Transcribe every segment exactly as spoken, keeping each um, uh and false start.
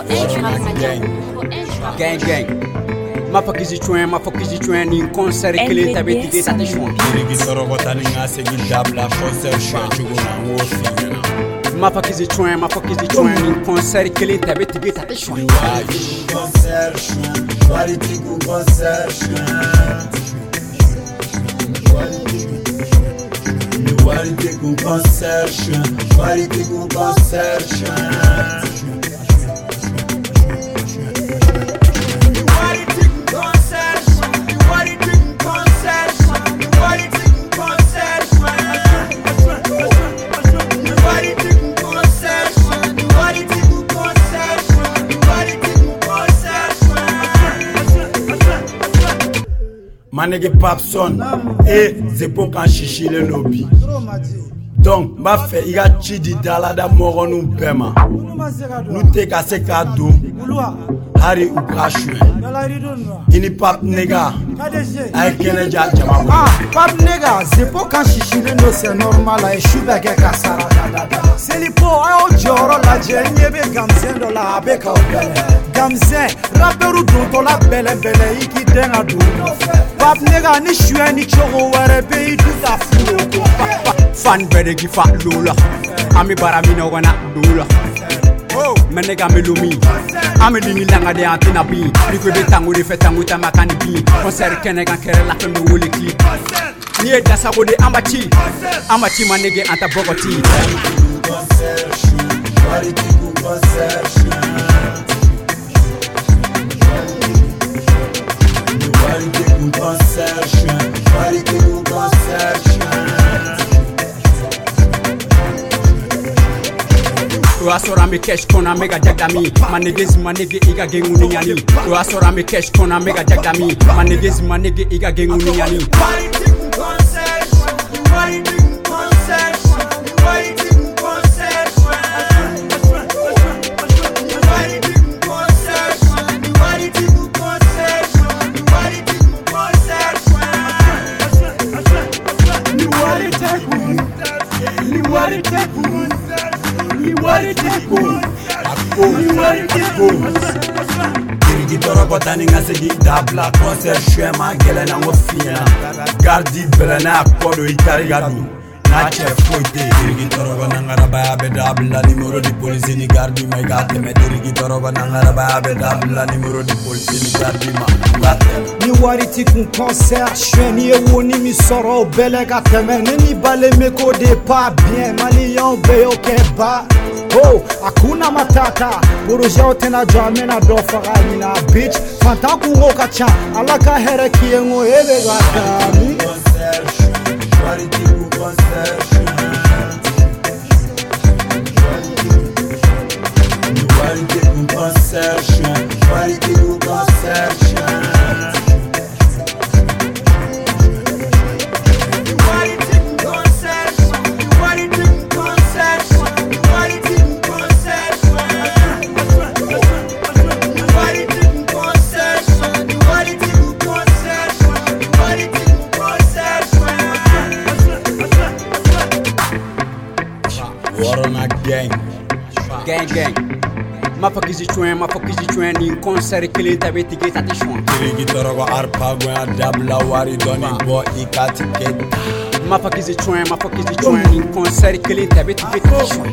Gang gang. Ma fakizi chuen, ma fakizi chuen ni concert kele tabe tige tate chuen. Dirigi toro gotani ngase gidabla concert chuen chuguna ngofi. Ma fakizi chuen, ma fakizi chuen ni concert kele tabe tige tate chuen. Concert chuen, wali tigu concert chuen. Wali tigu concert chuen, wali tigu concert chuen. Manege Papson et Zepo kan chichi le lobby. Donc, ma fait il a chidi dalada moro nous bema. Nous te kase kado. Hari ukrashwe. Ini pap nega. Ay kene ja jama. Ah, pap nega, Zepo kan chichi le no c'est normal et shuba ke kasara. C'est li po ay joro la jenye be gamzen do la be ka obele. Gamzen, rapperu do la belle belle iki denga do. Pap nega ni shwe ni choro were be du ta fu. Fan bede gi fa lula. Ami barami no wana lula. Oh, menega melumi. Ami dini langa de antina bi. Ni ko de tango de fetango ta makani bi. Concert kenega kere la femme wole ki. Ni e dasa bode ambachi. Ambachi manege anta bogoti. Concert wali tigu concert wali tigu concert wali tigu concert. Asora me cash kona mega jagdami manegezi manege iga gengu ni yani asora me cash kona mega jagdami manegezi manege iga gengu ni yani Dirigi toro gotani ngase gidabla concert chuen ma gele na ngofina. Gardi bele na kodo itari gadu. Na chef foite dirigi toro gona ngaraba be dabla numero di police ni gardi ma gate me dirigi toro gona ngaraba be dabla numero di police ni gardi ma gate. Ni wariti kun concert chuen ni woni mi soro bele gate me ni bale me ko de pas bien malion be okeba. Oh, hakuna matata Buruja otena jamena dofara nina bitch Fanta kungo kacha Alaka here kiengo ebe gata Concert wali tigu concert wali tigu concert wali tigu concert. Warona gang, gang gang. Ma fakizi chuen, ma fakizi chuen ni concert kele tabe tige tate chuen. dirigi toro go arpa go dabla wari doni bo ikati keta. Ma fakizi chuen, ma fakizi chuen ni concert kele tabe tige tate chuen.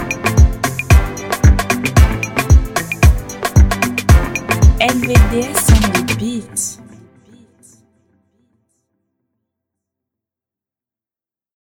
L V D S